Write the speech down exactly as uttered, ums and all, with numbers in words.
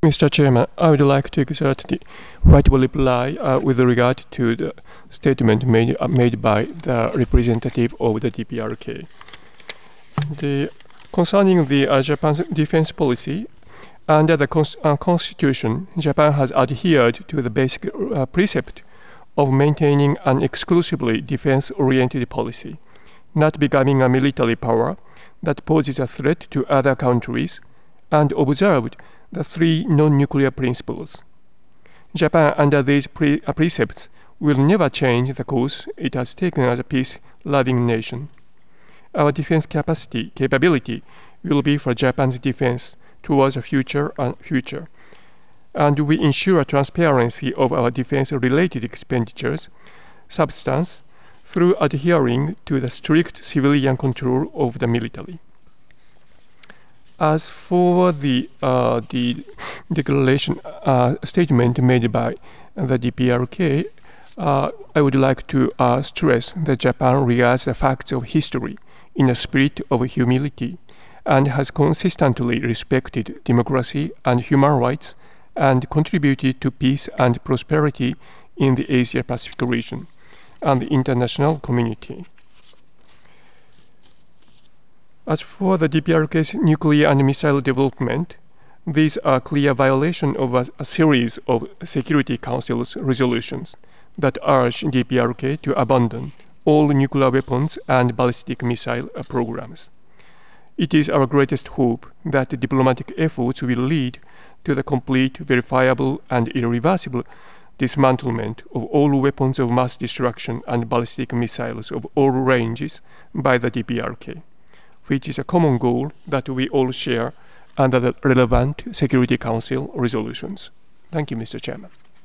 Mister Chairman, I would like to exert the right to reply uh, with regard to the statement made, uh, made by the representative of the D P R K. The, concerning the uh, Japan's defense policy, under the cons uh, Constitution, Japan has adhered to the basic uh, precept of maintaining an exclusively defense-oriented policy, not becoming a military power that poses a threat to other countries, and observed the three non-nuclear principles. Japan, under these pre uh, precepts, will never change the course it has taken as a peace-loving nation. Our defense capacity, capability, will be for Japan's defense towards the future and future. And we ensure transparency of our defense-related expenditures, substance, through adhering to the strict civilian control of the military. As for the, uh, the declaration uh, statement made by the D P R K, uh, I would like to uh, stress that Japan regards the facts of history in a spirit of humility and has consistently respected democracy and human rights and contributed to peace and prosperity in the Asia-Pacific region and the international community. As for the D P R K's nuclear and missile development, these are clear violations of a, a series of Security Council's resolutions that urge D P R K to abandon all nuclear weapons and ballistic missile programs. It is our greatest hope that diplomatic efforts will lead to the complete, verifiable, and irreversible dismantlement of all weapons of mass destruction and ballistic missiles of all ranges by the D P R K, which is a common goal that we all share under the relevant Security Council resolutions. Thank you, Mister Chairman.